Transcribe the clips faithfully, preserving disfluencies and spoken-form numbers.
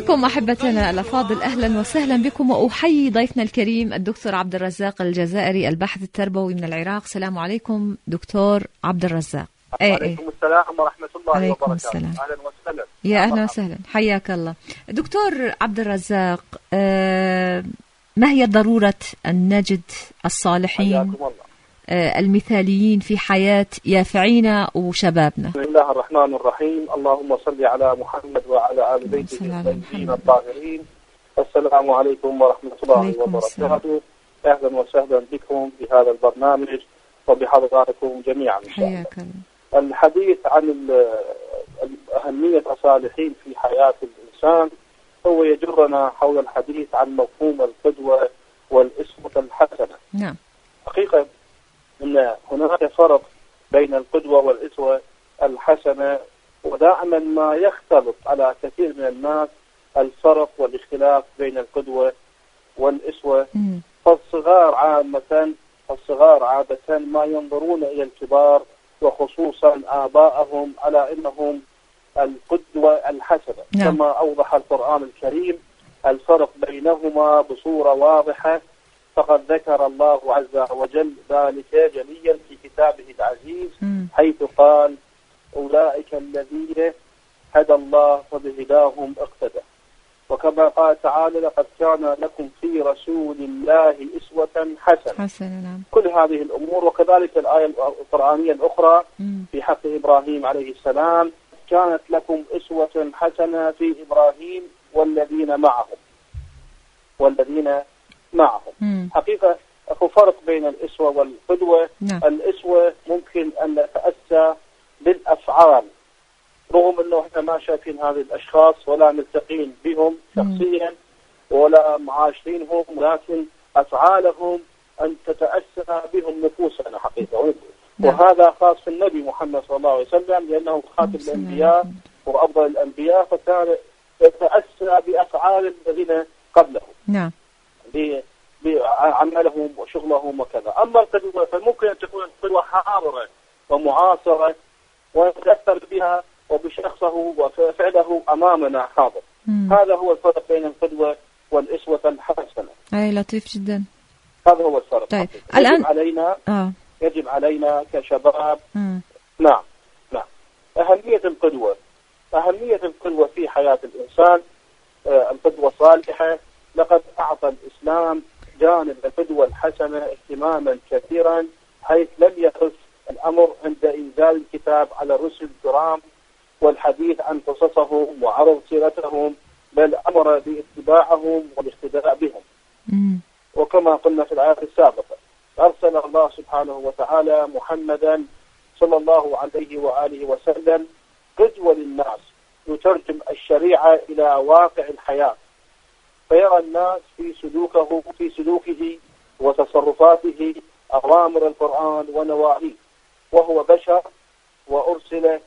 بكم أحبتنا الأفاضل، أهلا وسهلا بكم، وأحيي ضيفنا الكريم الدكتور عبد الرزاق الجزائري الباحث التربوي من العراق. السلام عليكم دكتور عبد الرزاق. وعليكم ايه السلام ورحمة الله عليكم وبركاته. السلام. أهلا وسهلا. يا أهلا وسهلا، حياك الله دكتور عبد الرزاق. آه ما هي ضرورة أن نجد الصالحين آه المثاليين في حياة يافعينا وشبابنا؟ بسم الله الرحمن الرحيم. اللهم صل على محمد وعلى آل بيته الطيبين الطاهرين. السلام عليكم ورحمة الله وبركاته. أهلا وسهلا بكم في هذا البرنامج وبحضراتكم جميعا إن شاء الله. حياك الله. الحديث عن أهمية الصالحين في حياة الإنسان هو يجرنا حول الحديث عن مفهوم القدوة والأسوة الحسنة. نعم. حقيقة أن هناك فرق بين القدوة والأسوة الحسنة، ودائما ما يختلط على كثير من الناس الفرق والاختلاف بين القدوة والأسوة. م. فالصغار عامة الصغار عادة ما ينظرون إلى الكبار وخصوصا آبائهم على أنهم القدوة الحسنة. نعم. كما أوضح القرآن الكريم الفرق بينهما بصورة واضحة، فقد ذكر الله عز وجل ذلك جليا في كتابه العزيز م. حيث قال أولئك الذين هدى الله فبهداهم اقتدى. وكما قال تعالى لقد كان لكم في رسول الله أسوة حسنة. حسنة. نعم. كل هذه الأمور، وكذلك الآية القرآنية الأخرى م. في حق إبراهيم عليه السلام كانت لكم أسوة حسنة في إبراهيم والذين معهم والذين معهم. م. حقيقة أكو فرق بين الأسوة والقدوة. نعم. الأسوة ممكن أن نتأسى بالأفعال، رغم أنه احنا ما شايفين هذه الأشخاص ولا ملتقين بهم شخصيا ولا معاشرينهم، لكن أفعالهم أن تتأسى بهم نفوسنا حقيقة. نعم. وهذا خاص في النبي محمد صلى الله عليه وسلم لأنه خاتم الأنبياء وأفضل الأنبياء، فكان يتأسى بأفعال الذين قبله. نعم. بعملهم وشغلهم وكذا. أما القدوة فممكن أن تكون القدوة حاضرة ومعاصرة ونتأثر بها وبشخصه وفعله أمامنا حاضر. مم. هذا هو الفرق بين القدوة والأسوة الحسنة. أي لطيف جدا. هذا هو الفرق. طيب. يجب الآن علينا آه. يجب علينا كشباب. مم. نعم نعم أهمية القدوة أهمية القدوة في حياة الإنسان. آه القدوة الصالحة. لقد أعطى الإسلام جانب القدوة الحسنة اهتماما كثيرا، حيث لم يقف الأمر عند إنزال الكتاب على الرسل الكرام والحديث عن قصصهم وعرض سيرتهم، بل أمر باتباعهم والاقتداء بهم. مم. وكما قلنا في الآية السابقة أرسل الله سبحانه وتعالى محمدا صلى الله عليه وآله وسلم قدوة للناس، يترجم الشريعة إلى واقع الحياة، فيرى الناس في سلوكه في سلوكه وتصرفاته أوامر القرآن ونواهيه، وهو بشر وأرسل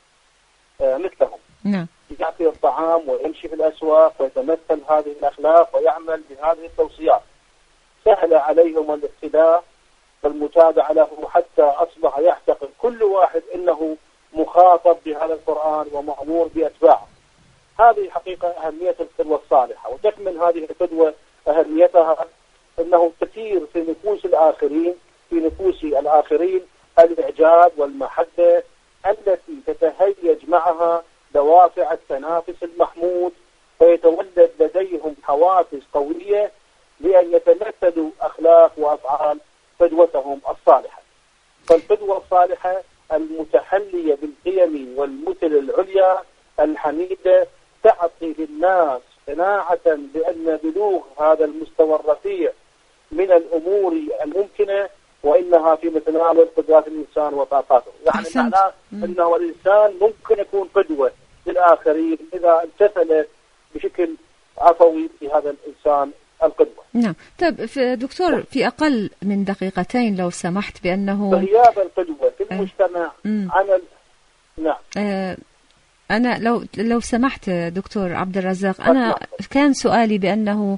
آه مثلهم. نعم. يعطي الطعام ويمشي في الأسواق ويتمثل هذه الأخلاق ويعمل بهذه التوصيات. سهل عليهم الاقتداء والمتابعة له حتى أصبح يعتقد كل واحد أنه مخاطب بهذا القرآن ومأمور بأتباعه. هذه حقيقة أهمية القدوة الصالحة. وتكمن هذه القدوة أهميتها أنه كثير في نفوس الآخرين في نفوس الآخرين الإعجاب والمحبة التي تتهيج معها دوافع التنافس المحمود، فيتولد لديهم حوافز قوية لأن يتمثلوا أخلاق وأفعال قدوتهم الصالحة. فالقدوة الصالحة المتحلية بالقيم والمثل العليا الحميدة تعطي للناس قناعة بأن بلوغ هذا المستوى الرفيع من الأمور الممكنة وإنها في متناول قدرات الإنسان وطاقاته. يعني معناه أنه الإنسان ممكن يكون قدوة للآخرين إذا امتثل بشكل عفوي في هذا الإنسان القدوة. نعم. طيب دكتور في أقل من دقيقتين لو سمحت، بأنه غياب القدوة في المجتمع عمل. نعم. أه أنا لو لو سمحت دكتور عبد الرزاق، أنا كان سؤالي بأنه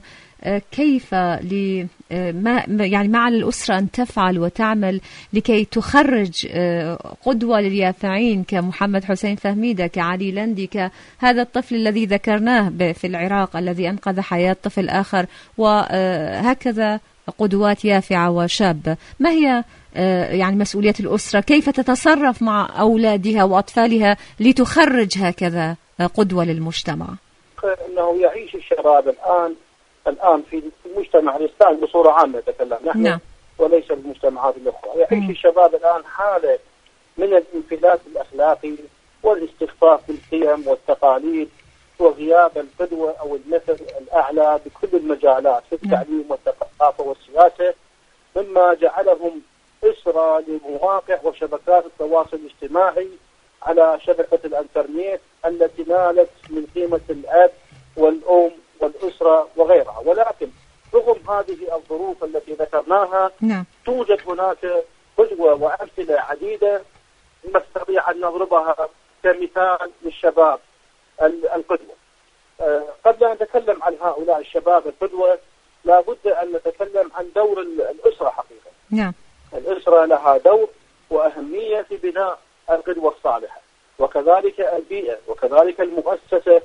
كيف ل ما يعني مع الأسرة أن تفعل وتعمل لكي تخرج قدوة لليافعين كمحمد حسين فهميدة، كعلي لندي، كهذا الطفل الذي ذكرناه في العراق الذي أنقذ حياة طفل آخر، وهكذا قدوات يافعة وشابة. ما هي يعني مسؤولية الأسرة؟ كيف تتصرف مع أولادها وأطفالها لتخرج هكذا قدوة للمجتمع؟ أنه يعيش الشباب الآن الآن في المجتمع الإسلامي بصورة عامة نتكلم نحن، نعم. وليس المجتمعات الأخرى. يعيش الشباب الآن حالة من الانفلات الأخلاقي والاستخفاف بالقيم والتقاليد وغياب القدوة أو المثل الأعلى بكل المجالات في التعليم والثقافة والسياسة، مما جعلهم أسرى لمواقع وشبكات التواصل الاجتماعي على شبكة الإنترنت التي نالت من قيمة الأب والأم والأسرة وغيرها. ولكن رغم هذه الظروف التي ذكرناها، نعم. توجد هناك قدوة وأمثلة عديدة نستطيع أن نضربها كمثال للشباب القدوة. أه قبل أن نتكلم عن هؤلاء الشباب القدوة لابد أن نتكلم عن دور الأسرة حقيقة. نعم. الأسرة لها دور وأهمية في بناء القدوة الصالحة، وكذلك البيئة، وكذلك المؤسسة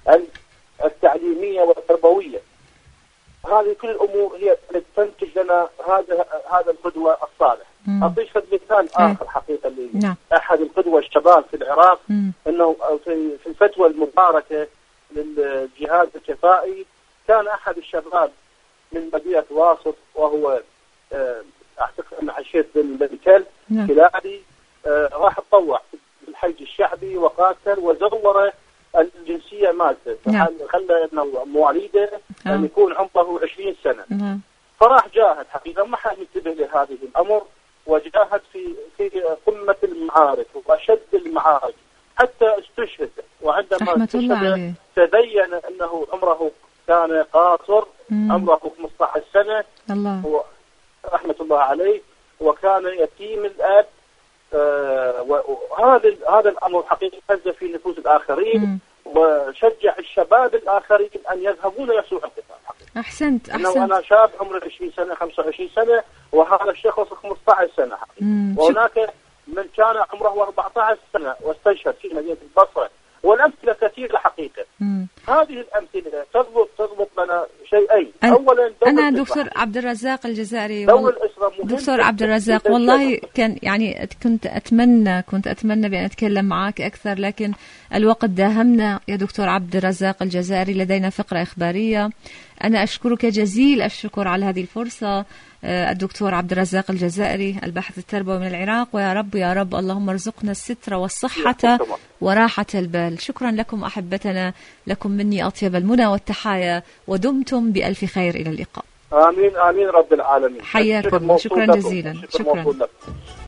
التعليمية والتربوية. هذه كل الأمور هي تنتج لنا هذا هذا القدوة الصالح. أعطيك مثال آخر حقيقة لأحد القدوة الشباب في العراق، مم. أنه في الفتوى المباركة للجهاز الكفائي كان أحد الشباب من مدينة واسط، وهو أعتقد أن عشير بن كلب كلابي، راح تطوع في الحج الشعبي وقاتل وزور الجنسية مالته، خلى أنه مواليده أن يكون عمره عشرين سنة. نعم. فراح جاهد حقيقة، ما حد ينتبه لهذه الأمر، وجاهد في في قمة المعارك وأشد المعارك حتى استشهد. وعندما استشهد تبين أنه عمره كان قاصر، مم. عمره خمسة عشر سنة. الله. رحمة الله عليه، وكان يتيم الأب. آه وهذا هذا الأمر حقيقة هز في نفوس الآخرين، مم. وشجع الشباب الآخرين أن يذهبون يسوع القتال. أحسنت أحسنت. إنه أنا شاب عمري عشرين سنة خمسة وعشرين سنة، وهذا الشخص خمسة عشر سنة حقيقة. وهناك من كان عمره أربعة عشر سنة واستشهد في مدينة البصرة، والأمثلة كثيرة حقيقة. مم. هذه الأمثلة تضبط تضبط لنا شيئين. أولا أنا دكتور عبد الرزاق الجزائري، دور الأسرة دكتور عبد الرزاق، والله كان يعني كنت أتمنى كنت أتمنى بأن أتكلم معك أكثر، لكن الوقت داهمنا يا دكتور عبد الرزاق الجزائري. لدينا فقرة إخبارية. أنا أشكرك جزيل الشكر على هذه الفرصة الدكتور عبد الرزاق الجزائري، الباحث التربوي من العراق. ويا رب يا رب اللهم ارزقنا الستر والصحة وراحة البال. شكرا لكم أحبتنا، لكم مني أطيب المنى والتحايا، ودمتم بألف خير. إلى اللقاء. آمين آمين رب العالمين. حياكم. شكرا جزيلا. شكرا.